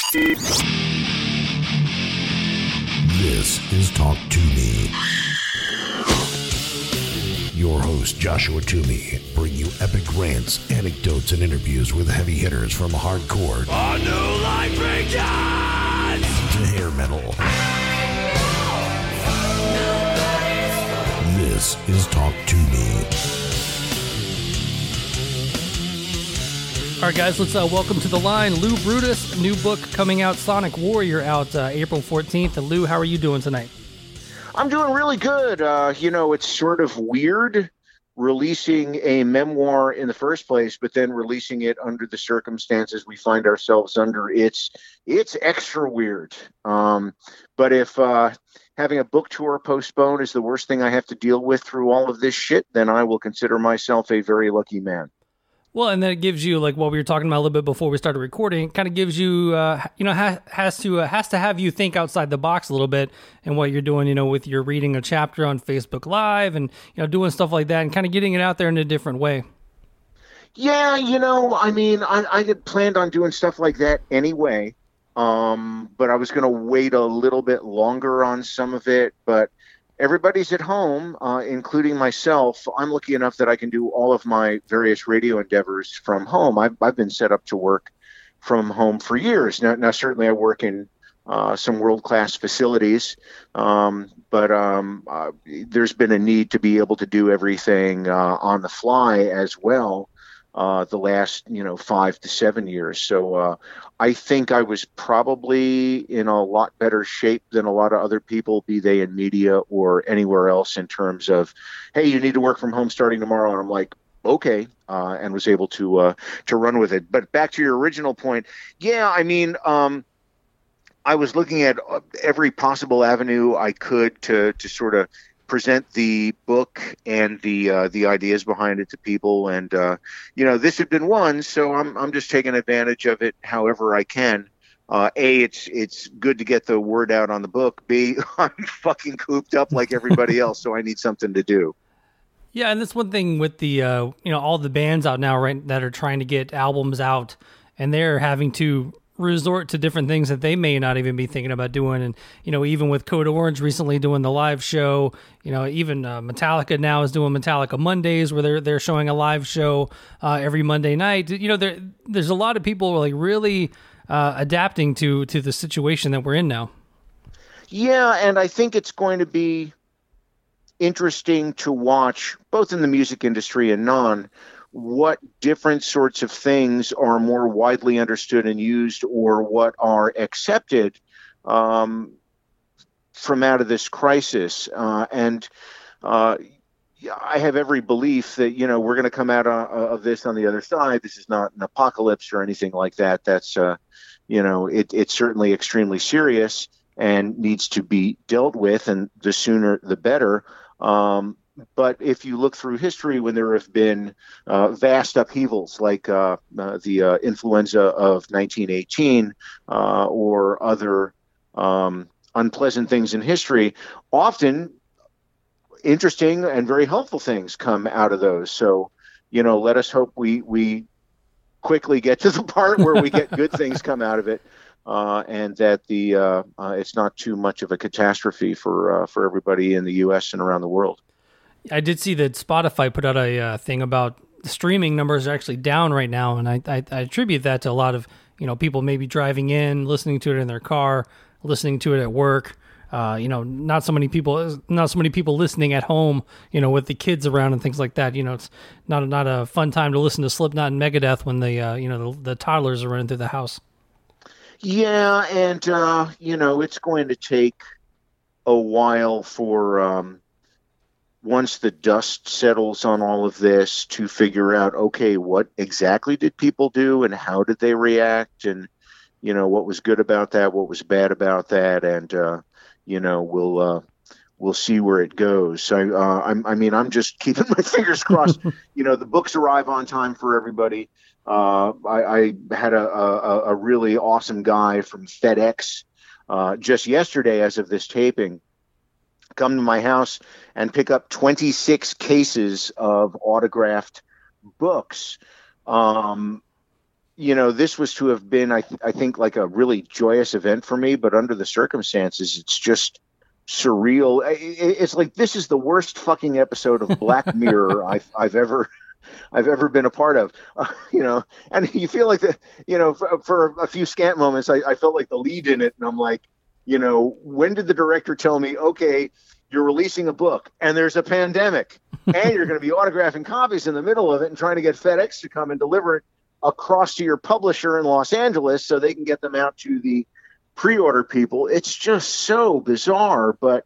This is Talk To Me. Your host, Joshua Toomey, bring you epic rants, anecdotes, and interviews with heavy hitters from hardcore A new life begins! to hair metal. This is Talk To Me. All right, guys, let's welcome to the line Lou Brutus. New book coming out, Sonic Warrior, out April 14th. And Lou, how are you doing tonight? I'm doing really good. It's sort of weird releasing a memoir in the first place, but then releasing it under the circumstances we find ourselves under. It's extra weird. But if having a book tour postponed is the worst thing I have to deal with through all of this shit, then I will consider myself a very lucky man. Well, and then it gives you, like what we were talking about a little bit before we started recording, it kind of gives you, has to have you think outside the box a little bit and what you're doing, with your reading a chapter on Facebook Live and, doing stuff like that and kind of getting it out there in a different way. Yeah, I had planned on doing stuff like that anyway, but I was going to wait a little bit longer on some of it, but everybody's at home, including myself. I'm lucky enough that I can do all of my various radio endeavors from home. I've been set up to work from home for years. Now certainly I work in some world-class facilities, but there's been a need to be able to do everything on the fly as well the last 5 to 7 years. So I think I was probably in a lot better shape than a lot of other people, be they in media or anywhere else, in terms of, hey, you need to work from home starting tomorrow. And I'm like, okay, and was able to run with it. But back to your original point, I was looking at every possible avenue I could to sort of present the book and the ideas behind it to people, and this had been one, so I'm just taking advantage of it however I can. It's good to get the word out on the book. B, I'm fucking cooped up like everybody else, so I need something to do. Yeah, and that's one thing with the all the bands out now, right, that are trying to get albums out, and they're having to resort to different things that they may not even be thinking about doing. And, even with Code Orange recently doing the live show, even Metallica now is doing Metallica Mondays, where they're showing a live show every Monday night. There's a lot of people like really adapting to the situation that we're in now. Yeah, and I think it's going to be interesting to watch, both in the music industry and non, what different sorts of things are more widely understood and used, or what are accepted from out of this crisis. And I have every belief that, we're going to come out of this on the other side. This is not an apocalypse or anything like that. That's, it's certainly extremely serious and needs to be dealt with, and the sooner the better. But if you look through history, when there have been vast upheavals like the influenza of 1918 or other unpleasant things in history, often interesting and very helpful things come out of those. So, let us hope we quickly get to the part where we get good things come out of it, and that it's not too much of a catastrophe for everybody in the U.S. and around the world. I did see that Spotify put out a thing about the streaming numbers are actually down right now, and I attribute that to a lot of people maybe driving in, listening to it in their car, listening to it at work. Not so many people listening at home, with the kids around and things like that. It's not a fun time to listen to Slipknot and Megadeth when the toddlers are running through the house. Yeah, and it's going to take a while for once the dust settles on all of this to figure out, okay, what exactly did people do and how did they react, and what was good about that, what was bad about that, and we'll see where it goes. So I'm just keeping my fingers crossed. The books arrive on time for everybody. I had a really awesome guy from FedEx just yesterday, as of this taping, come to my house and pick up 26 cases of autographed books. this was to have been, I think, like a really joyous event for me, but under the circumstances, it's just surreal. It's like, this is the worst fucking episode of Black Mirror I've ever been a part of, and you feel like for a few scant moments, I felt like the lead in it. And I'm like, when did the director tell me, okay, you're releasing a book and there's a pandemic and you're going to be autographing copies in the middle of it and trying to get FedEx to come and deliver it across to your publisher in Los Angeles so they can get them out to the pre-order people. It's just so bizarre. But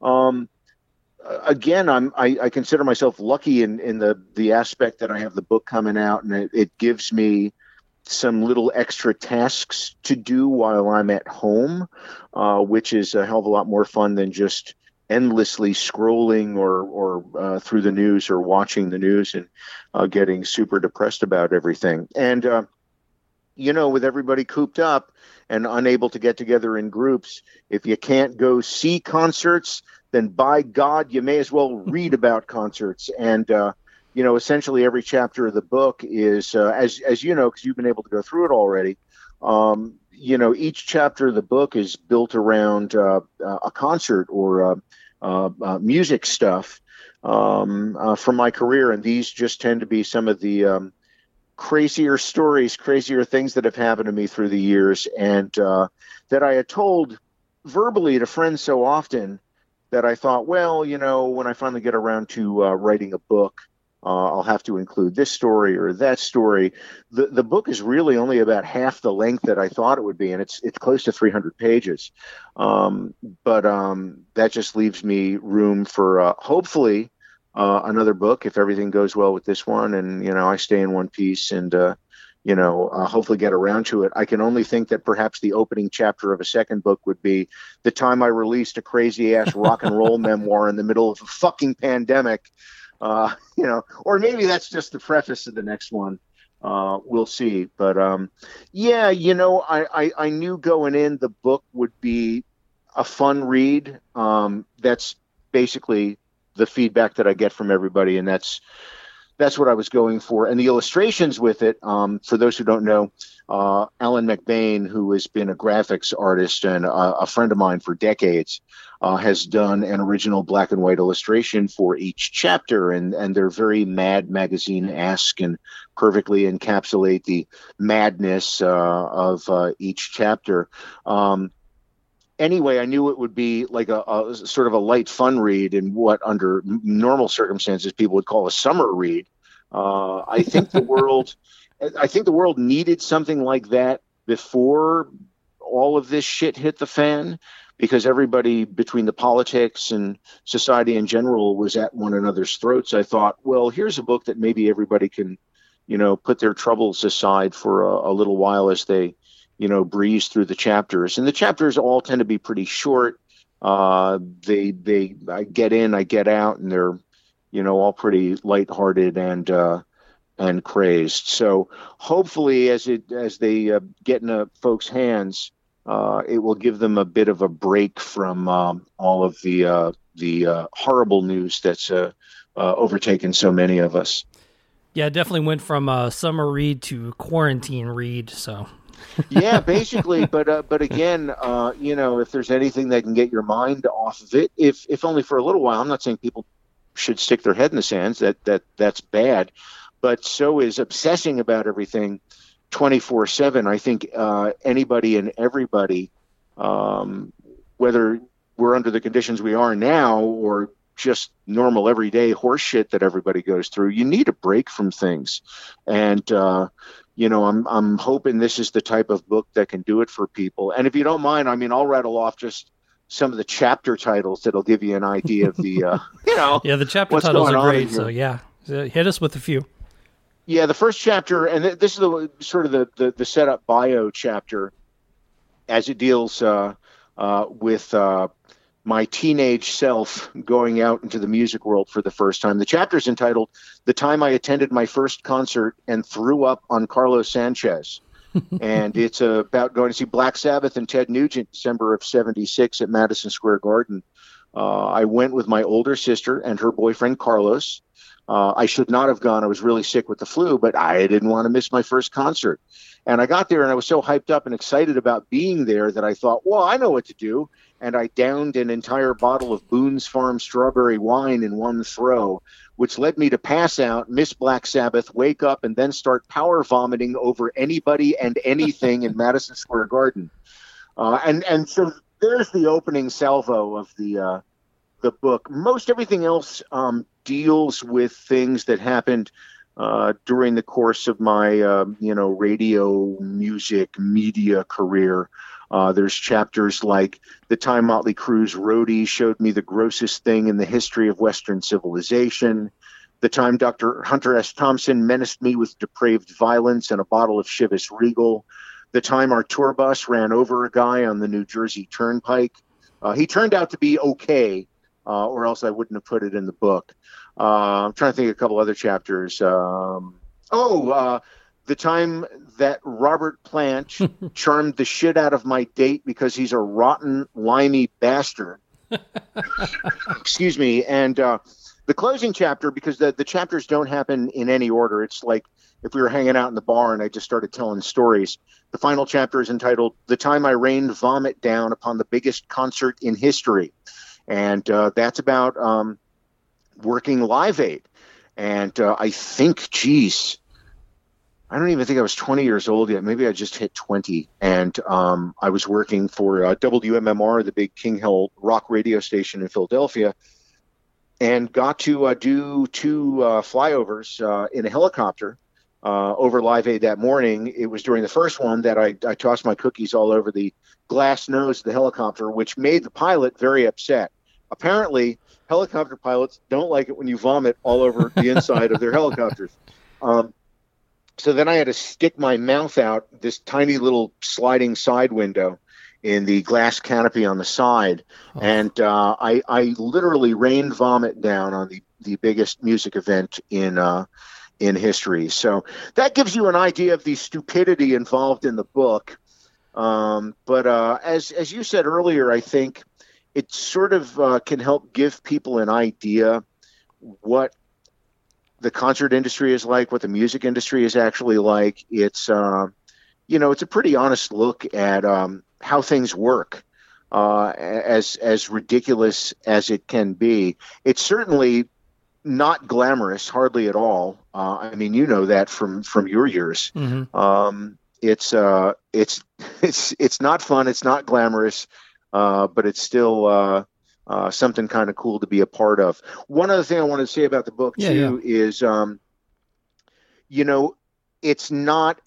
again, I consider myself lucky in the aspect that I have the book coming out, and it gives me some little extra tasks to do while I'm at home, which is a hell of a lot more fun than just endlessly scrolling or through the news or watching the news and getting super depressed about everything. And, with everybody cooped up and unable to get together in groups, if you can't go see concerts, then by God, you may as well read about concerts. And, essentially every chapter of the book is, as you know, because you've been able to go through it already, each chapter of the book is built around a concert or music stuff from my career. And these just tend to be some of the crazier stories, crazier things that have happened to me through the years, and that I had told verbally to friends so often that I thought, well, when I finally get around to writing a book, I'll have to include this story or that story. The book is really only about half the length that I thought it would be, and it's close to 300 pages. But that just leaves me room for hopefully another book if everything goes well with this one, and I stay in one piece and hopefully get around to it. I can only think that perhaps the opening chapter of a second book would be the time I released a crazy ass rock and roll memoir in the middle of a fucking pandemic. Or maybe that's just the preface of the next one. We'll see. But I knew going in the book would be a fun read. That's basically the feedback that I get from everybody, and that's what I was going for. And the illustrations with it, for those who don't know, Alan McBain, who has been a graphics artist and a friend of mine for decades, has done an original black and white illustration for each chapter, and they're very Mad Magazine-esque and perfectly encapsulate the madness of each chapter. Anyway, I knew it would be like a sort of a light fun read in what under normal circumstances people would call a summer read. I think the world needed something like that before all of this shit hit the fan, because everybody between the politics and society in general was at one another's throats. I thought, well, here's a book that maybe everybody can, put their troubles aside for a little while as they, breeze through the chapters. And the chapters all tend to be pretty short. I get in, I get out, and they're, all pretty lighthearted and crazed. So hopefully as they get in folks' hands, it will give them a bit of a break from all of the horrible news that's overtaken so many of us. Yeah, it definitely went from summer read to quarantine read. So. Yeah, basically. But again, if there's anything that can get your mind off of it, if only for a little while. I'm not saying people should stick their head in the sands. That's bad. But so is obsessing about everything 24/7. I think anybody and everybody, whether we're under the conditions we are now or just normal everyday horse shit that everybody goes through, you need a break from things. And I'm hoping this is the type of book that can do it for people. And if you don't mind, I'll rattle off just some of the chapter titles that'll give you an idea of the yeah, the chapter titles are great. So yeah, hit us with a few. Yeah, the first chapter, and this is the sort of the setup bio chapter, as it deals with my teenage self going out into the music world for the first time. The chapter is entitled "The Time I Attended My First Concert and Threw Up on Carlos Sanchez." And it's about going to see Black Sabbath and Ted Nugent December of '76 at Madison Square Garden. I went with my older sister and her boyfriend, Carlos. I should not have gone. I was really sick with the flu, but I didn't want to miss my first concert. And I got there and I was so hyped up and excited about being there that I thought, well, I know what to do. And I downed an entire bottle of Boone's Farm strawberry wine in one throw, which led me to pass out, miss Black Sabbath, wake up, and then start power vomiting over anybody and anything in Madison Square Garden. And so there's the opening salvo of the book. Most everything else deals with things that happened during the course of my, radio, music, media career. There's chapters like the time Motley Crue's Roadie showed me the grossest thing in the history of Western civilization. The time Dr. Hunter S. Thompson menaced me with depraved violence and a bottle of Chivas Regal. The time our tour bus ran over a guy on the New Jersey Turnpike. He turned out to be okay, or else I wouldn't have put it in the book. I'm trying to think of a couple other chapters. The time that Robert Plant charmed the shit out of my date because he's a rotten, limey bastard. Excuse me. And the closing chapter, because the chapters don't happen in any order. It's like if we were hanging out in the bar and I just started telling stories. The final chapter is entitled The Time I Rained Vomit Down Upon the Biggest Concert in History. And that's about working Live Aid. And I think, I don't even think I was 20 years old yet. Maybe I just hit 20. And I was working for WMMR, the big King Hill rock radio station in Philadelphia, and got to do two flyovers in a helicopter over Live Aid that morning. It was during the first one that I tossed my cookies all over the glass nose of the helicopter, which made the pilot very upset. Apparently, helicopter pilots don't like it when you vomit all over the inside of their helicopters. So then I had to stick my mouth out this tiny little sliding side window in the glass canopy on the side. Oh. And I literally rained vomit down on the biggest music event in history. So that gives you an idea of the stupidity involved in the book. But as you said earlier, I think it sort of can help give people an idea what the concert industry is like, what the music industry is actually like. It's, it's a pretty honest look at how things work, as ridiculous as it can be. It's certainly not glamorous, hardly at all. I mean, you know that from your years. Mm-hmm. It's not fun. It's not glamorous, but it's still something kind of cool to be a part of. One other thing I want to say about the book is, it's not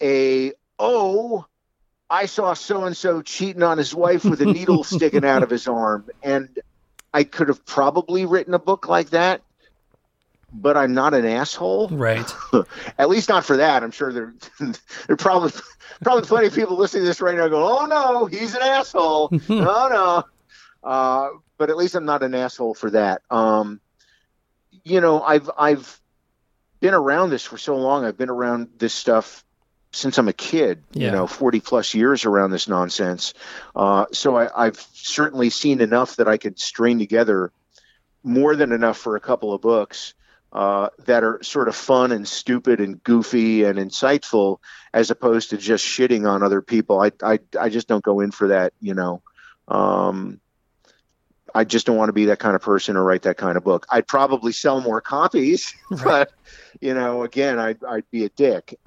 I saw so-and-so cheating on his wife with a needle sticking out of his arm. And I could have probably written a book like that, but I'm not an asshole. Right. At least not for that. I'm sure there are probably plenty of people listening to this right now going, oh no, he's an asshole. Oh no. But at least I'm not an asshole for that. I've been around this for so long. I've been around this stuff since I'm a kid, 40 plus years around this nonsense. So I've certainly seen enough that I could string together more than enough for a couple of books that are sort of fun and stupid and goofy and insightful, as opposed to just shitting on other people. I just don't go in for that, I just don't want to be that kind of person or write that kind of book. I'd probably sell more copies, but again, I'd be a dick.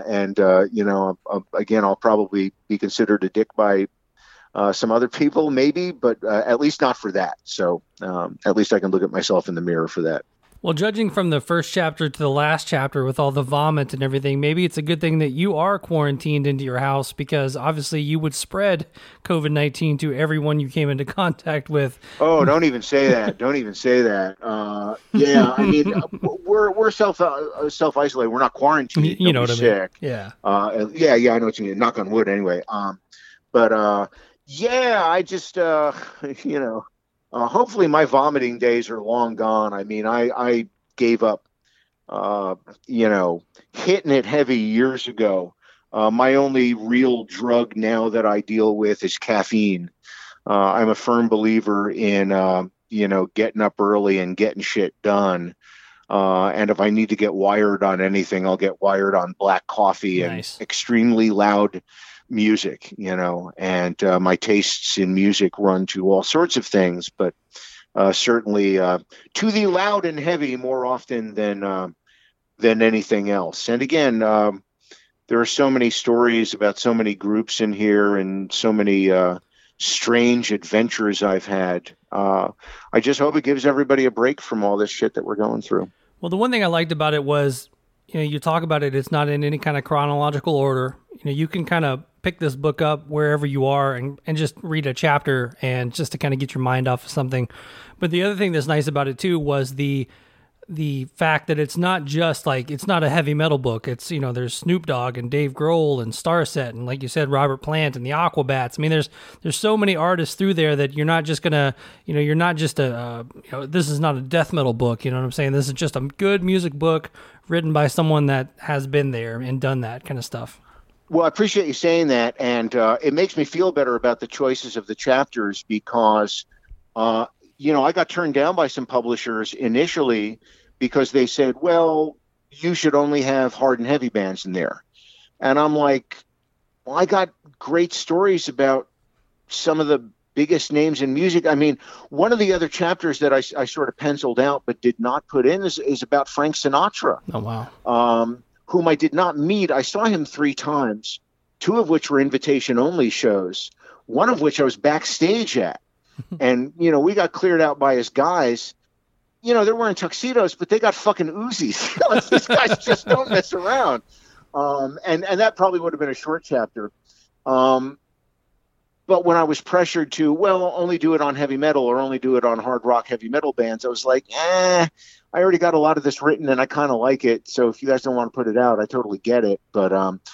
Again, I'll probably be considered a dick by some other people, maybe, but at least not for that. So at least I can look at myself in the mirror for that. Well, judging from the first chapter to the last chapter with all the vomit and everything, maybe it's a good thing that you are quarantined into your house, because obviously you would spread COVID-19 to everyone you came into contact with. Oh, don't even say that. Don't even say that. Yeah, I mean, we're self-isolated. We're not quarantined. You know what I mean? Sick. Yeah. Yeah, I know what you mean. Knock on wood anyway. I just, hopefully my vomiting days are long gone. I mean, I gave up, hitting it heavy years ago. My only real drug now that I deal with is caffeine. I'm a firm believer in, getting up early and getting shit done. And if I need to get wired on anything, I'll get wired on black coffee and extremely loud music, and my tastes in music run to all sorts of things, but certainly to the loud and heavy more often than anything else. And again, there are so many stories about so many groups in here and so many strange adventures I've had. I just hope it gives everybody a break from all this shit that we're going through. Well, the one thing I liked about it was, you talk about it, it's not in any kind of chronological order. You can kind of pick this book up wherever you are and just read a chapter and just to kind of get your mind off of something. But the other thing that's nice about it too was the fact that it's not just like, it's not a heavy metal book. It's, there's Snoop Dogg and Dave Grohl and Starset and, like you said, Robert Plant and the Aquabats. I mean, there's so many artists through there that you're not just gonna, you're not just this is not a death metal book. You know what I'm saying? This is just a good music book written by someone that has been there and done that kind of stuff. Well, I appreciate you saying that, and it makes me feel better about the choices of the chapters because, I got turned down by some publishers initially because they said, well, you should only have hard and heavy bands in there. And I'm like, well, I got great stories about some of the biggest names in music. I mean, one of the other chapters that I sort of penciled out but did not put in is about Frank Sinatra. Oh, wow. Whom I did not meet. I saw him 3 times, 2 of which were invitation-only shows, one of which I was backstage at. And, we got cleared out by his guys. They're wearing tuxedos, but they got fucking Uzis. These guys just don't mess around. And that probably would have been a short chapter. But when I was pressured to, only do it on heavy metal or only do it on hard rock heavy metal bands, I was like, I already got a lot of this written and I kind of like it. So if you guys don't want to put it out, I totally get it. But,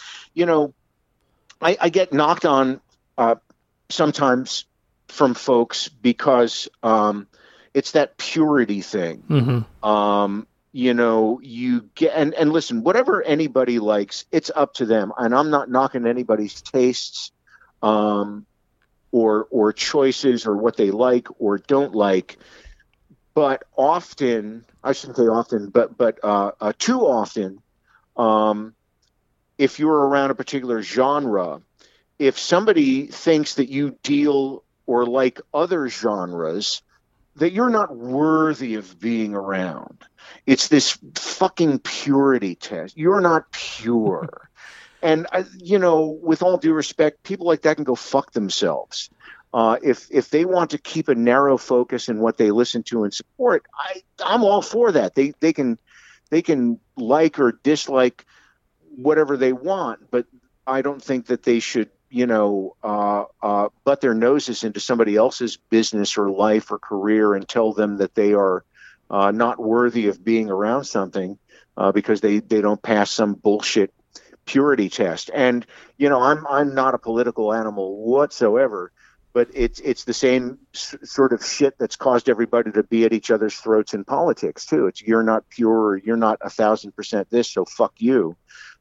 I get knocked on sometimes from folks because it's that purity thing. Mm-hmm. You get, and listen, whatever anybody likes, it's up to them. And I'm not knocking anybody's tastes or choices or what they like or don't like. But often, I shouldn't say often, but too often, if you're around a particular genre, if somebody thinks that you deal or like other genres, that you're not worthy of being around. It's this fucking purity test. You're not pure. And, with all due respect, people like that can go fuck themselves. If they want to keep a narrow focus in what they listen to and support, I'm all for that. They can like or dislike whatever they want, but I don't think that they should, butt their noses into somebody else's business or life or career and tell them that they are not worthy of being around something because they don't pass some bullshit purity test. And, I'm not a political animal whatsoever, but it's the same sort of shit that's caused everybody to be at each other's throats in politics too. It's you're not pure, or you're not 1,000% this, so fuck you.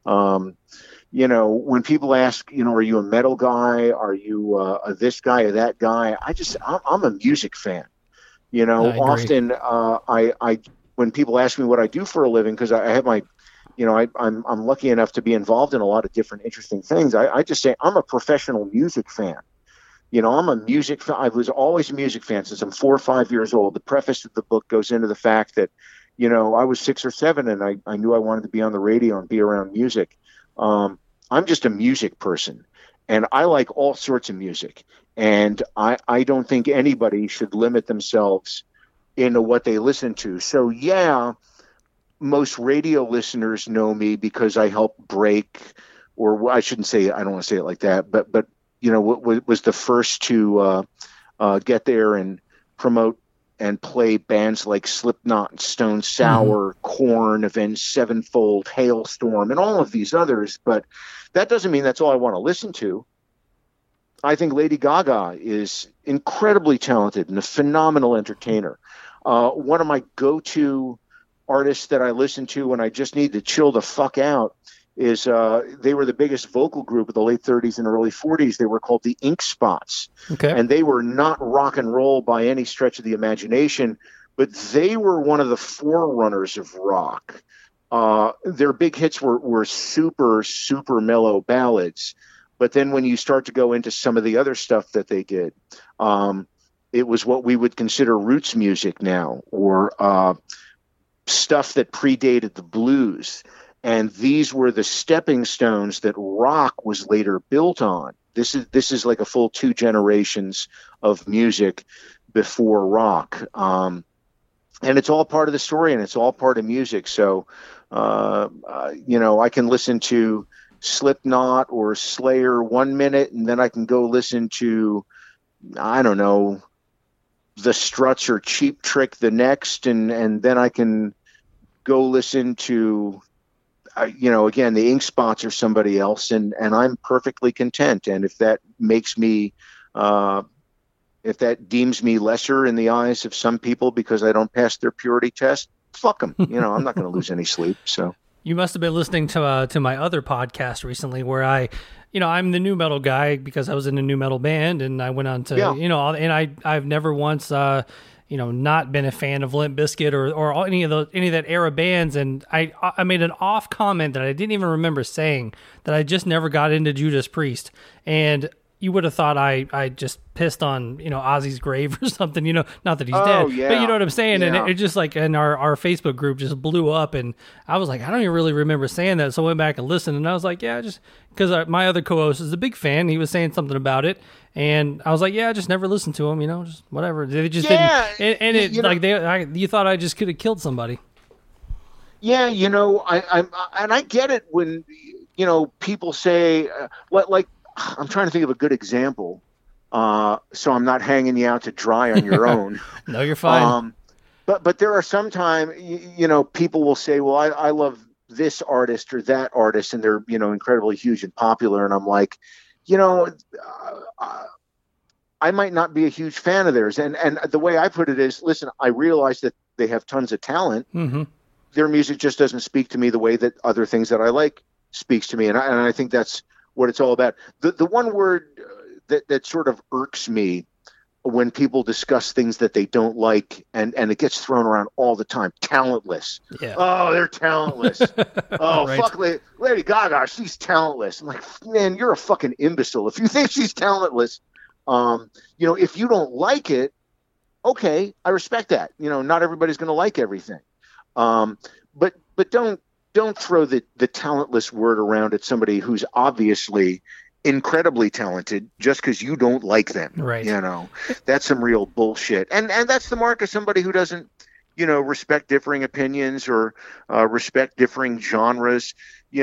When people ask, are you a metal guy? Are you this guy or that guy? I'm a music fan. Often I when people ask me what I do for a living, because I have my, I'm lucky enough to be involved in a lot of different interesting things. I just say I'm a professional music fan. I'm a music fan. I was always a music fan since I'm 4 or 5 years old. The preface of the book goes into the fact that, I was 6 or 7 and I knew I wanted to be on the radio and be around music. I'm just a music person and I like all sorts of music. And I don't think anybody should limit themselves into what they listen to. So yeah, most radio listeners know me because I helped break, or I shouldn't say, I don't want to say it like that, but was the first to get there and promote and play bands like Slipknot and Stone Sour, Korn, Avenged Sevenfold, Hailstorm, and all of these others. But that doesn't mean that's all I want to listen to. I think Lady Gaga is incredibly talented and a phenomenal entertainer. One of my go-to artists that I listen to when I just need to chill the fuck out is they were the biggest vocal group of the late 30s and early 40s. They were called the Ink Spots. Okay. And they were not rock and roll by any stretch of the imagination, but they were one of the forerunners of rock. Their big hits were super, super mellow ballads. But then when you start to go into some of the other stuff that they did, it was what we would consider roots music now, or stuff that predated the blues. And these were the stepping stones that rock was later built on. This is like a full 2 generations of music before rock. And it's all part of the story, and it's all part of music. So, I can listen to Slipknot or Slayer 1 minute, and then I can go listen to, I don't know, the Struts or Cheap Trick the next, and then I can go listen to, again, the Ink Spots or somebody else, and I'm perfectly content. And if that makes me, if that deems me lesser in the eyes of some people because I don't pass their purity test, fuck them. I'm not going to lose any sleep. So you must have been listening to my other podcast recently where I'm the new metal guy because I was in a new metal band, and I went on to, and I've never once, not been a fan of Limp Bizkit or any of that era bands. And I made an off comment that I didn't even remember saying, that I just never got into Judas Priest. And you would have thought I just pissed on, Ozzy's grave or something, not that he's dead, yeah. but you know what I'm saying? Yeah. And it just like, and our Facebook group just blew up, and I was like, I don't even really remember saying that. So I went back and listened, and I was like, yeah, just because my other co-host is a big fan. He was saying something about it, and I was like, yeah, I just never listened to him, just whatever. They just didn't. And it, you thought I just could have killed somebody. Yeah. I get it when, people say, I'm trying to think of a good example, so I'm not hanging you out to dry on your own. No, you're fine. But there are sometimes, people will say, well, I love this artist or that artist, and they're, incredibly huge and popular. And I'm like, I might not be a huge fan of theirs. And the way I put it is, listen, I realize that they have tons of talent. Mm-hmm. Their music just doesn't speak to me the way that other things that I like speaks to me. And I think that's what it's all about. The one word that sort of irks me when people discuss things that they don't like, and it gets thrown around all the time, talentless. Yeah. Oh, they're talentless. Oh, right. Fuck Lady Gaga, she's talentless. I'm like, man, you're a fucking imbecile if you think she's talentless. If you don't like it, okay, I respect that. Not everybody's going to like everything. But don't throw the talentless word around at somebody who's obviously incredibly talented just because you don't like them. Right. That's some real bullshit. And that's the mark of somebody who doesn't, respect differing opinions or respect differing genres.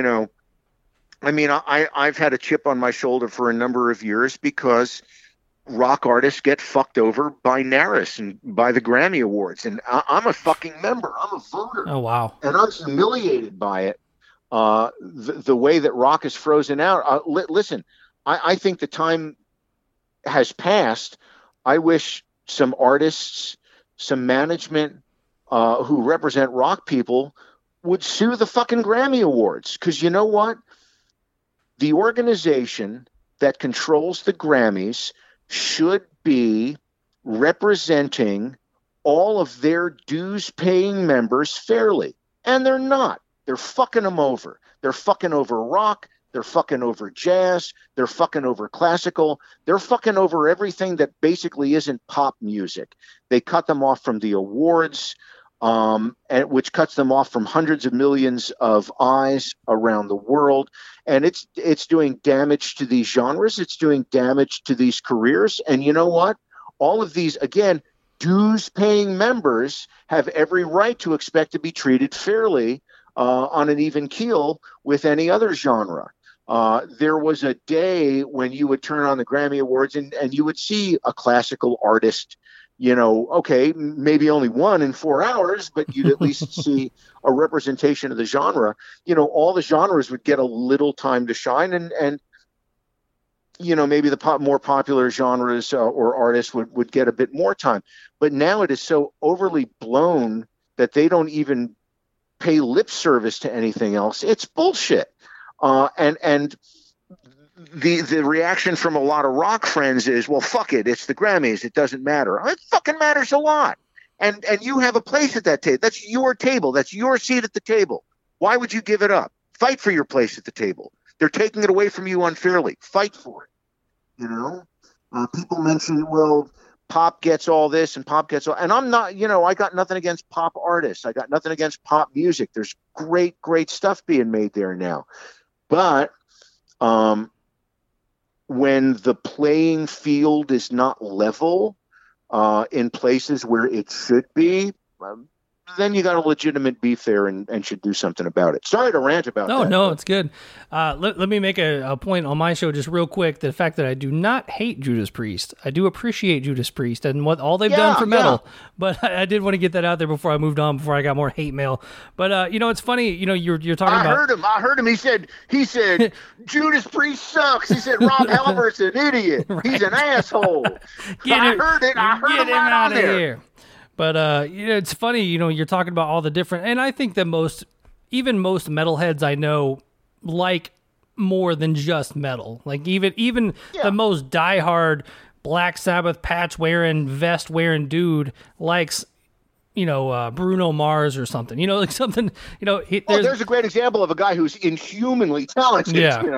I've had a chip on my shoulder for a number of years because rock artists get fucked over by NARAS and by the Grammy Awards. And I'm a fucking member. I'm a voter. Oh, wow. And I'm humiliated by it. The way that rock is frozen out. Listen, I think the time has passed. I wish some artists, some management who represent rock people would sue the fucking Grammy Awards. Because you know what? The organization that controls the Grammys should be representing all of their dues-paying members fairly. And they're not. They're fucking them over. They're fucking over rock. They're fucking over jazz. They're fucking over classical. They're fucking over everything that basically isn't pop music. They cut them off from the awards, which cuts them off from hundreds of millions of eyes around the world. And it's doing damage to these genres. It's doing damage to these careers. And you know what? All of these, again, dues-paying members have every right to expect to be treated fairly on an even keel with any other genre. There was a day when you would turn on the Grammy Awards and you would see a classical artist, okay, maybe only one in 4 hours, but you'd at least see a representation of the genre. All the genres would get a little time to shine, and maybe the more popular genres or artists would get a bit more time. But now it is so overly blown that they don't even pay lip service to anything else. It's bullshit. And the reaction from a lot of rock friends is, well, fuck it. It's the Grammys. It doesn't matter. It fucking matters a lot. and you have a place at that table. That's your table. That's your seat at the table. Why would you give it up? Fight for your place at the table. They're taking it away from you unfairly. Fight for it. People mention, well, pop gets all this and pop gets all, and I'm not, I got nothing against pop artists. I got nothing against pop music. There's great, great stuff being made there now. But when the playing field is not level in places where it should be, then you got a legitimate beef there and should do something about it. Sorry to rant about that. No, it's good. Let me make a point on my show just real quick. The fact that I do not hate Judas Priest. I do appreciate Judas Priest and what all they've done for metal. But I did want to get that out there before I moved on, before I got more hate mail. But, it's funny, you're talking about... I heard him. He said, Judas Priest sucks. He said, Rob Halbert's an idiot. Right. He's an asshole. I heard it. I heard him right out of here. But, it's funny, you're talking about all the different, and I think that most metalheads I know like more than just metal. Like even the most diehard Black Sabbath patch wearing, vest wearing dude likes, Bruno Mars or something, like something, there's a great example of a guy who's inhumanly talented,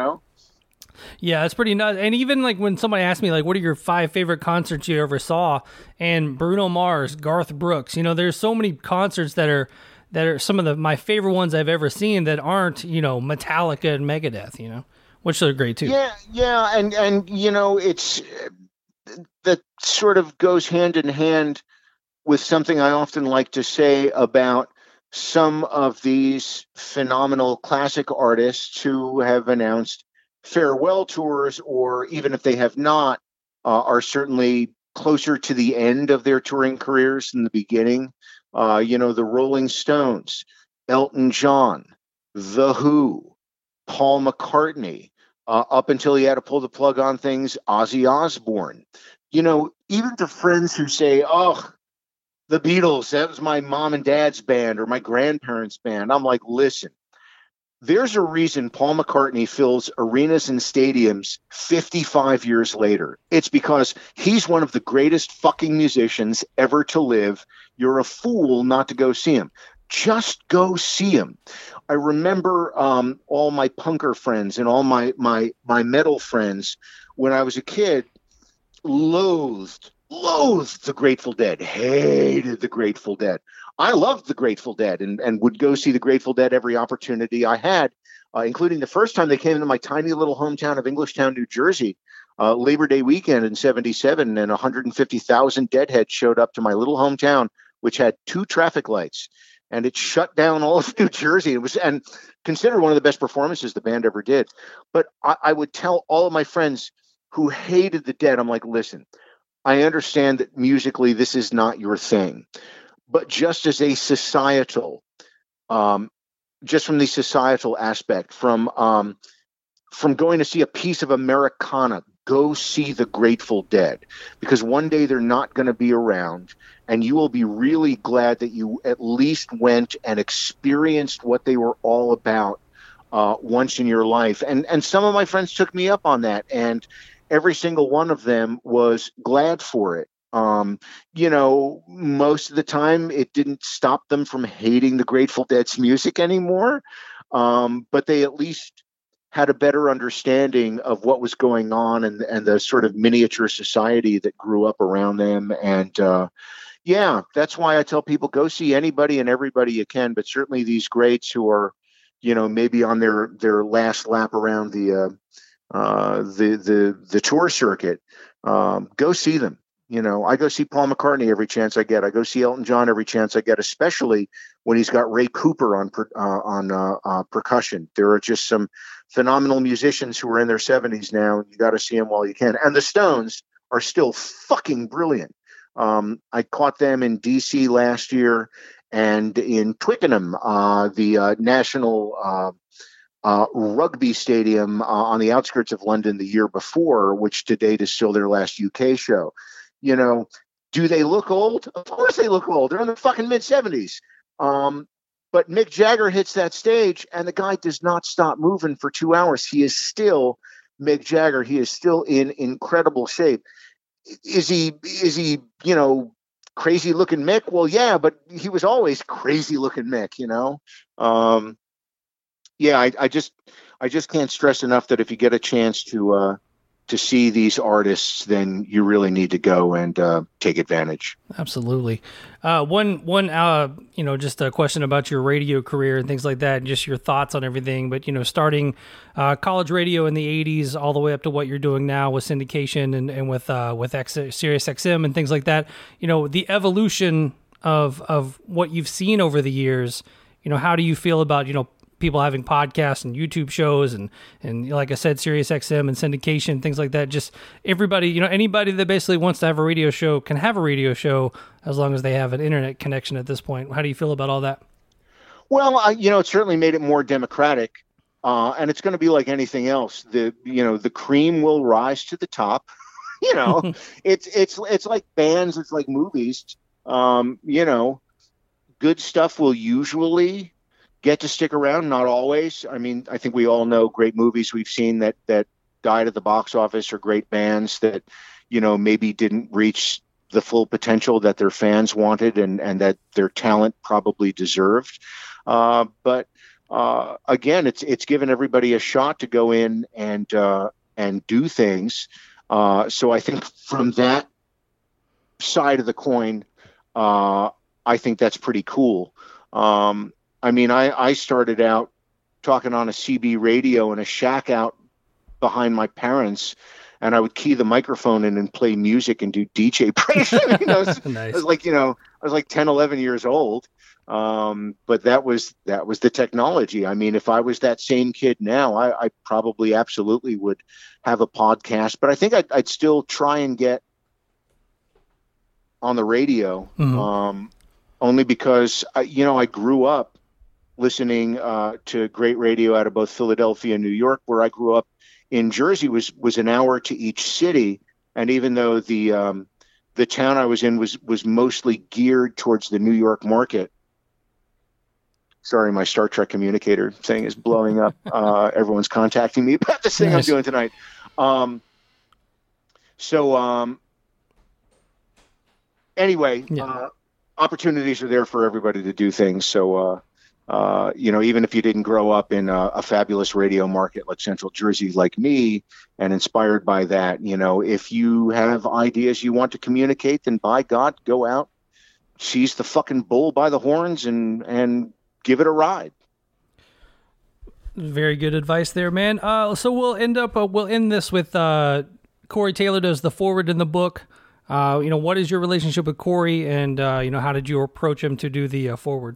Yeah, it's pretty nuts. And even like when somebody asked me, like, what are your 5 favorite concerts you ever saw? And Bruno Mars, Garth Brooks, there's so many concerts that are some of my favorite ones I've ever seen that aren't, Metallica and Megadeth, which are great too. Yeah. And it's that sort of goes hand in hand with something I often like to say about some of these phenomenal classic artists who have announced farewell tours, or even if they have not, are certainly closer to the end of their touring careers than the beginning. The Rolling Stones, Elton John, The Who, Paul McCartney, up until he had to pull the plug on things, Ozzy Osbourne. Even to friends who say, oh, the Beatles, that was my mom and dad's band or my grandparents' band. I'm like, listen, there's a reason Paul McCartney fills arenas and stadiums 55 years later. It's because he's one of the greatest fucking musicians ever to live. You're a fool not to go see him. Just go see him. I remember all my punker friends and all my metal friends when I was a kid loathed the Grateful Dead, hated the Grateful Dead. I loved the Grateful Dead and would go see the Grateful Dead every opportunity I had, including the first time they came into my tiny little hometown of Englishtown, New Jersey, Labor Day weekend in '77, and 150,000 Deadheads showed up to my little hometown, which had 2 traffic lights, and it shut down all of New Jersey. It was and considered one of the best performances the band ever did. But I would tell all of my friends who hated the Dead, I'm like, listen, I understand that musically this is not your thing. But just as a societal, just from the societal aspect, from going to see a piece of Americana, go see the Grateful Dead, because one day they're not going to be around, and you will be really glad that you at least went and experienced what they were all about once in your life. And some of my friends took me up on that, and every single one of them was glad for it. Most of the time it didn't stop them from hating the Grateful Dead's music anymore. But they at least had a better understanding of what was going on and the sort of miniature society that grew up around them. And, that's why I tell people, go see anybody and everybody you can, but certainly these greats who are, maybe on their last lap around the tour circuit, go see them. I go see Paul McCartney every chance I get. I go see Elton John every chance I get, especially when he's got Ray Cooper on percussion. There are just some phenomenal musicians who are in their 70s now. You got to see them while you can. And the Stones are still fucking brilliant. I caught them in D.C. last year and in Twickenham, the national rugby stadium on the outskirts of London the year before, which to date is still their last UK show. Do they look old? Of course they look old. They're in the fucking mid-70s. But Mick Jagger hits that stage, and the guy does not stop moving for 2 hours. He is still Mick Jagger. He is still in incredible shape. Is he crazy looking Mick. Well, yeah, but he was always crazy looking Mick, you know? Yeah, I just can't stress enough that if you get a chance to see these artists, then you really need to go and take advantage. Absolutely. One, just a question about your radio career and things like that, and just your thoughts on everything. But, starting college radio in the 80s all the way up to what you're doing now with syndication and with Sirius XM and things like that, the evolution of what you've seen over the years, how do you feel about, people having podcasts and YouTube shows and like I said, Sirius XM and syndication, things like that. Just everybody, anybody that basically wants to have a radio show can have a radio show as long as they have an internet connection at this point. How do you feel about all that? Well, it certainly made it more democratic, and it's going to be like anything else. The cream will rise to the top. It's like bands, it's like movies. Good stuff will usually get to stick around, not always. I mean, I think we all know great movies we've seen that died at the box office, or great bands that, maybe didn't reach the full potential that their fans wanted and that their talent probably deserved. But again, it's given everybody a shot to go in and do things. So I think from that side of the coin, I think that's pretty cool. I started out talking on a CB radio in a shack out behind my parents, and I would key the microphone in and play music and do DJ praise. Nice. I was like 10, 11 years old. But that was the technology. I mean, if I was that same kid now, I probably absolutely would have a podcast, but I think I'd still try and get on the radio. Mm-hmm. Only because, I grew up listening to great radio out of both Philadelphia and New York. Where I grew up in Jersey was an hour to each city, and even though the town I was in was mostly geared towards the New York market. Sorry, my Star Trek communicator thing is blowing up. Everyone's contacting me about this thing Nice. I'm doing tonight. Anyway, yeah. Opportunities are there for everybody to do things. So, even if you didn't grow up in a fabulous radio market like Central Jersey, like me, and inspired by that, if you have ideas you want to communicate, then by God, go out, seize the fucking bull by the horns and give it a ride. Very good advice there, man. So we'll end this with Corey Taylor does the forward in the book. What is your relationship with Corey, and how did you approach him to do the forward?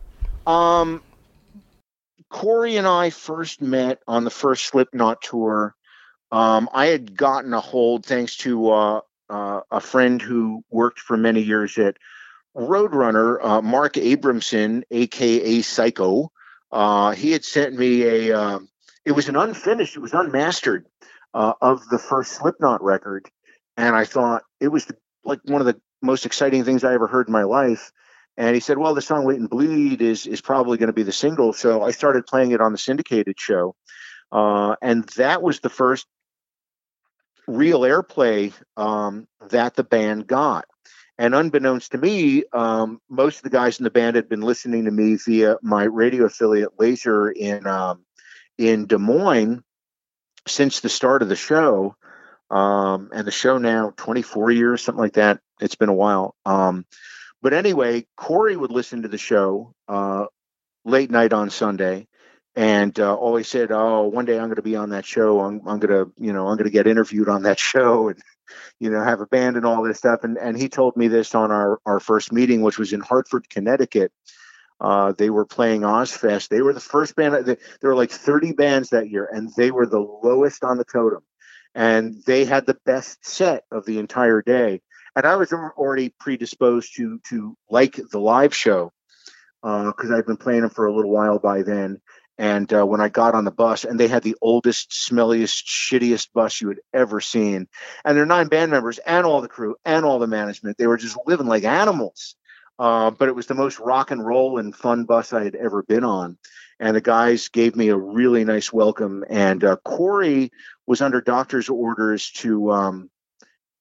Corey and I first met on the first Slipknot tour. I had gotten a hold, thanks to a friend who worked for many years at Roadrunner, Mark Abramson, aka Psycho. He had sent me it was unmastered, of the first Slipknot record. And I thought it was like one of the most exciting things I ever heard in my life. And he said, well, the song Wait and Bleed is probably going to be the single. So I started playing it on the syndicated show. And that was the first real airplay that the band got. And unbeknownst to me, most of the guys in the band had been listening to me via my radio affiliate Laser in Des Moines since the start of the show. And the show now 24 years, something like that. It's been a while. But anyway, Corey would listen to the show late night on Sunday, and always said, "Oh, one day I'm going to be on that show. I'm going to get interviewed on that show, and have a band and all this stuff." And he told me this on our first meeting, which was in Hartford, Connecticut. They were playing Ozfest. They were the first band. There were like 30 bands that year, and they were the lowest on the totem. And they had the best set of the entire day. And I was already predisposed to like the live show because I'd been playing them for a little while by then. And when I got on the bus, and they had the oldest, smelliest, shittiest bus you had ever seen. And there are 9 band members and all the crew and all the management. They were just living like animals. But it was the most rock and roll and fun bus I had ever been on. And the guys gave me a really nice welcome. And Corey was under doctor's orders to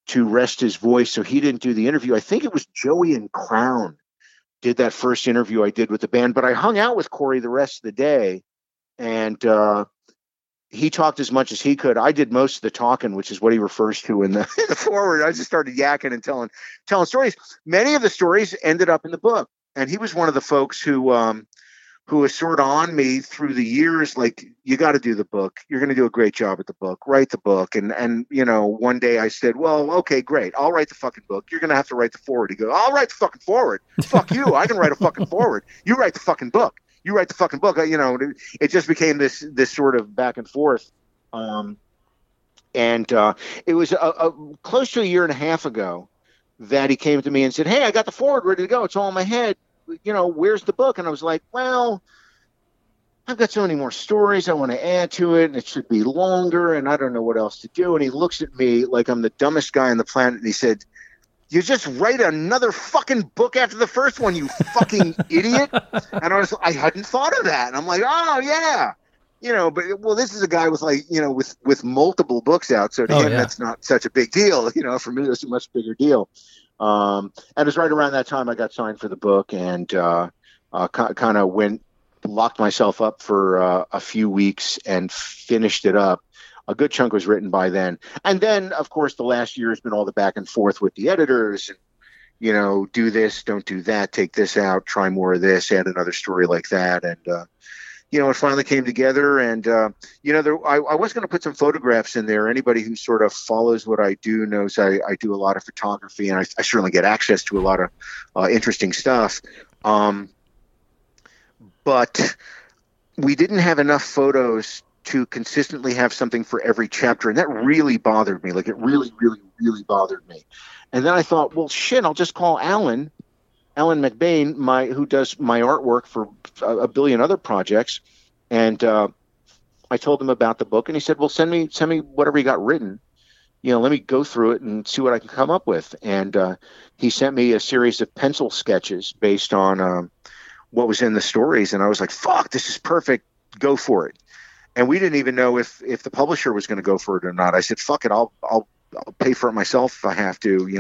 to rest his voice, so he didn't do the interview. I think it was Joey and Crown did that first interview I did with the band, but I hung out with Corey the rest of the day, and he talked as much as he could. I did most of the talking, which is what he refers to in the forward. I just started yakking and telling stories. Many of the stories ended up in the book, and he was one of the folks who was sort of on me through the years, like, you got to do the book. You're going to do a great job at the book. Write the book. And one day I said, well, okay, great. I'll write the fucking book. You're going to have to write the forward. He goes, I'll write the fucking forward. Fuck you. I can write a fucking forward. You write the fucking book. You write the fucking book. It just became this sort of back and forth. And it was close to a year and a half ago that he came to me and said, hey, I got the forward ready to go. It's all in my head. Where's the book? And I was like, well, I've got so many more stories I want to add to it, and it should be longer, and I don't know what else to do. And he looks at me like I'm the dumbest guy on the planet, and he said, you just write another fucking book after the first one, you fucking idiot. And I hadn't thought of that. And I'm like, oh, yeah. But this is a guy with with multiple books out. So to him, that's not such a big deal. For me, it's a much bigger deal. And it was right around that time I got signed for the book, and kind of locked myself up for a few weeks and finished it up. A good chunk was written by then. And then, of course, the last year has been all the back and forth with the editors and, do this, don't do that, take this out, try more of this, add another story like that. And, it finally came together. And, I was going to put some photographs in there. Anybody who sort of follows what I do knows I do a lot of photography, and I certainly get access to a lot of interesting stuff. But we didn't have enough photos to consistently have something for every chapter. And that really bothered me. Like, it really, really, really bothered me. And then I thought, well, shit, I'll just call Alan McBain, who does my artwork for a billion other projects. And I told him about the book, and he said, well, send me whatever you got written. Let me go through it and see what I can come up with. And he sent me a series of pencil sketches based on what was in the stories. And I was like, fuck, this is perfect. Go for it. And we didn't even know if the publisher was going to go for it or not. I said, fuck it. I'll pay for it myself if I have to.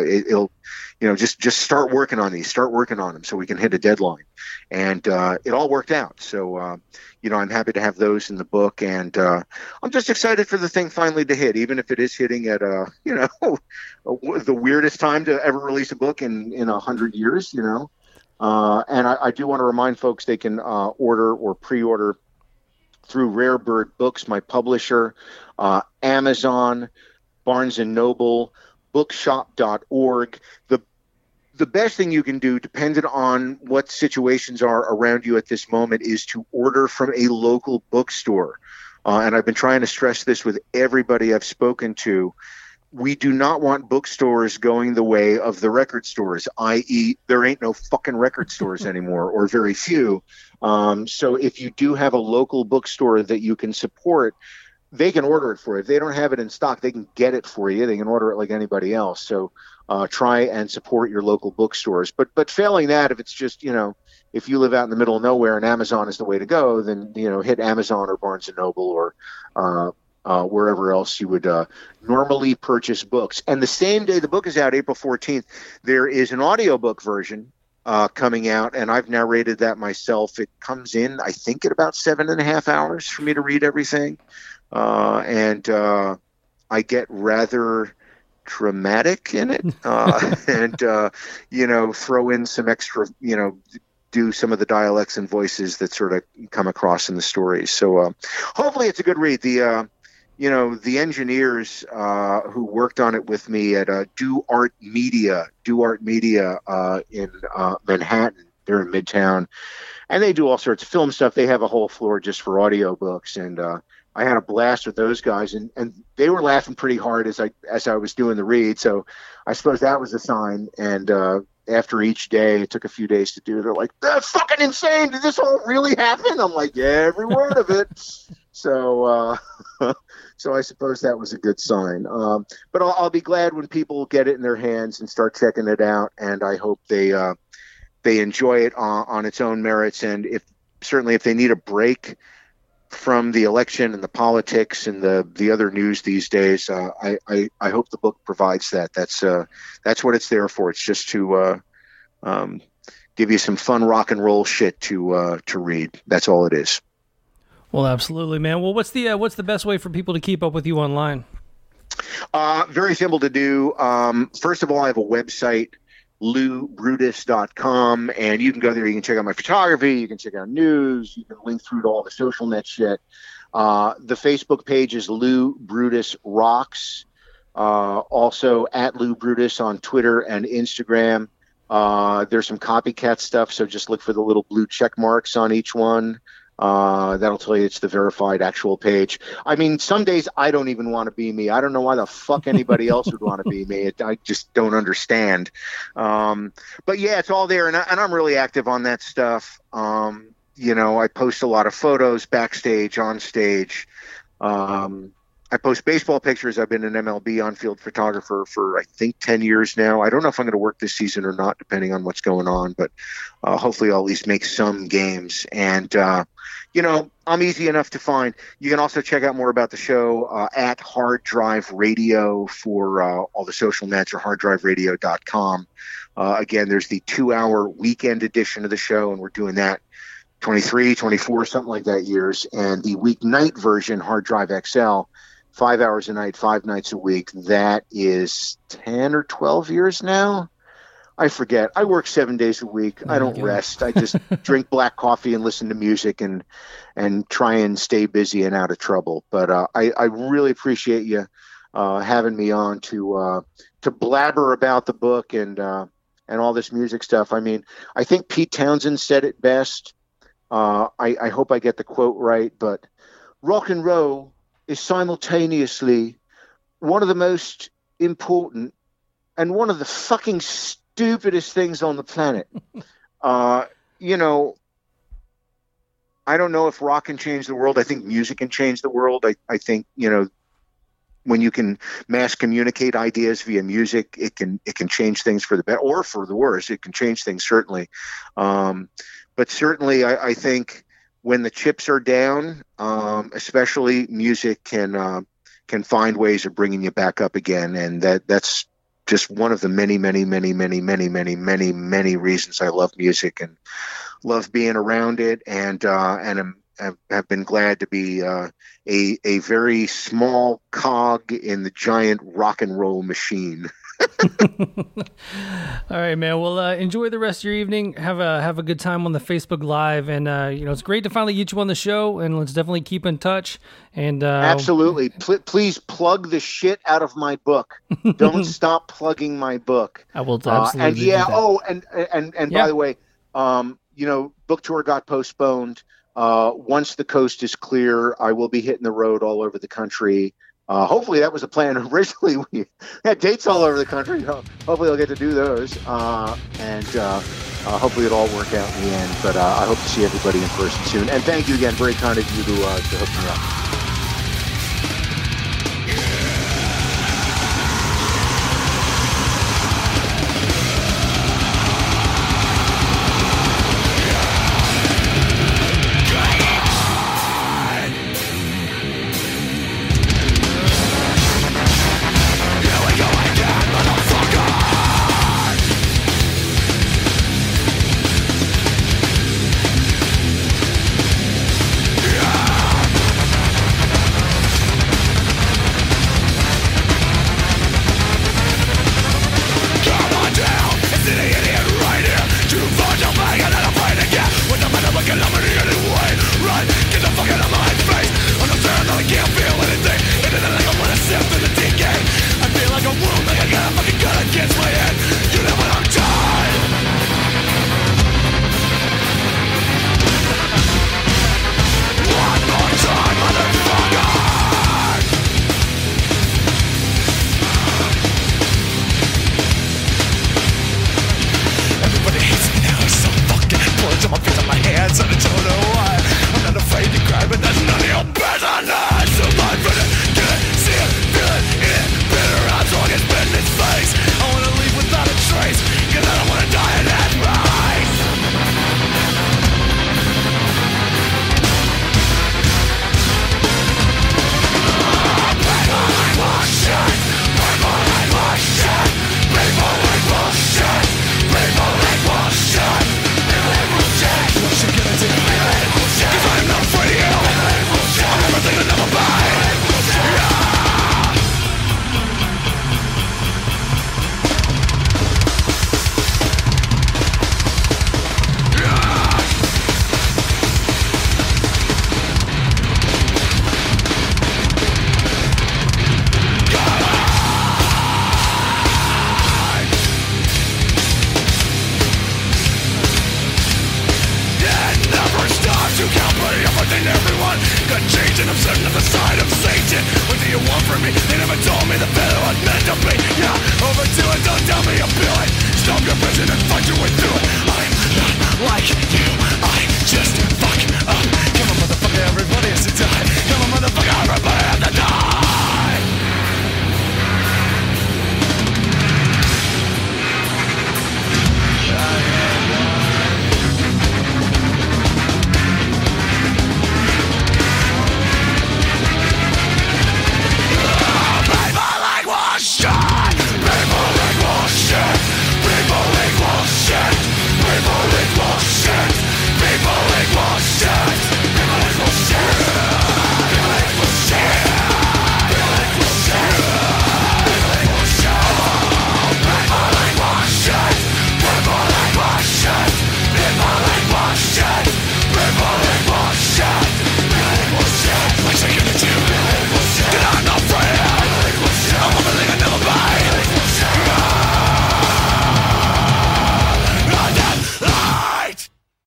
Just start working on these, start working on them so we can hit a deadline. And it all worked out. So, I'm happy to have those in the book. And I'm just excited for the thing finally to hit, even if it is hitting at, the weirdest time to ever release a book in 100 years, And I do want to remind folks they can order or pre-order through Rare Bird Books, my publisher, Amazon, Barnes & Noble, bookshop.org. The best thing you can do, depending on what situations are around you at this moment, is to order from a local bookstore. And I've been trying to stress this with everybody I've spoken to. We do not want bookstores going the way of the record stores, i.e. there ain't no fucking record stores anymore, or very few. So if you do have a local bookstore that you can support, they can order it for you. If they don't have it in stock, they can get it for you. They can order it like anybody else. So try and support your local bookstores. But failing that, if it's just, if you live out in the middle of nowhere and Amazon is the way to go, then, hit Amazon or Barnes & Noble or wherever else you would normally purchase books. And the same day the book is out, April 14th, there is an audiobook version coming out, and I've narrated that myself. It comes in, I think, at about 7.5 hours for me to read everything. And I get rather dramatic in it, and throw in some extra, do some of the dialects and voices that sort of come across in the stories. So hopefully it's a good read. The engineers who worked on it with me at Do Art Media in Manhattan, they're in Midtown, and they do all sorts of film stuff. They have a whole floor just for audiobooks, and I had a blast with those guys, and they were laughing pretty hard as I was doing the read. So I suppose that was a sign. And after each day, it took a few days to do. They're like, "That's fucking insane! Did this all really happen?" I'm like, "Yeah, every word of it." So I suppose that was a good sign. But I'll be glad when people get it in their hands and start checking it out. And I hope they enjoy it on its own merits. And if they need a break from the election and the politics and the other news these days. I hope the book provides that. That's what it's there for. It's just to give you some fun rock and roll shit to read. That's all it is. Well, absolutely, man. Well, what's the best way for people to keep up with you online? Very simple to do. First of all, I have a website, loubrutus.com, and you can go there. You can check out my photography. You can check out news. You can link through to all the social net shit. The Facebook page is Lou Brutus Rocks. Also at Lou Brutus on Twitter and Instagram. There's some copycat stuff, so just look for the little blue check marks on each one. That'll tell you it's the verified actual page. I mean, some days I don't even want to be me. I don't know why the fuck anybody else would want to be me. I just don't understand. But yeah, it's all there, and I'm really active on that stuff. I post a lot of photos backstage, on stage. I post baseball pictures. I've been an MLB on-field photographer for, I think, 10 years now. I don't know if I'm going to work this season or not, depending on what's going on, but hopefully I'll at least make some games. And, I'm easy enough to find. You can also check out more about the show at Hard Drive Radio for all the social nets, or harddriveradio.com. Again, there's the 2-hour weekend edition of the show, and we're doing that 23, 24, something like that years. And the weeknight version, Hard Drive XL, 5 hours a night, 5 nights a week. That is 10 or 12 years now. I forget. I work 7 days a week. I don't rest. I just drink black coffee and listen to music and try and stay busy and out of trouble. But I really appreciate you having me on to blabber about the book and all this music stuff. I mean, I think Pete Townsend said it best. I hope I get the quote right, but rock and roll is simultaneously one of the most important and one of the fucking stupidest things on the planet. I don't know if rock can change the world. I think music can change the world. I think, when you can mass communicate ideas via music, it can change things for the better or for the worse. It can change things, certainly. But certainly I think when the chips are down, especially music can find ways of bringing you back up again. And that's just one of the many, many, many, many, many, many, many, many reasons I love music and love being around it. And have been glad to be a very small cog in the giant rock and roll machine. All right, man. Well, enjoy the rest of your evening. Have a good time on the Facebook Live, and it's great to finally get you on the show. And let's definitely keep in touch. And absolutely, please plug the shit out of my book. Don't stop plugging my book. I will absolutely. And yeah. And by the way, book tour got postponed. Once the coast is clear, I will be hitting the road all over the country. Hopefully that was the plan originally. We had dates all over the country. Hopefully I'll get to do those. And hopefully it'll all work out in the end. But I hope to see everybody in person soon. And thank you again. Very kind of you to hook me up. comfort me. They never told me the feeling was meant to be.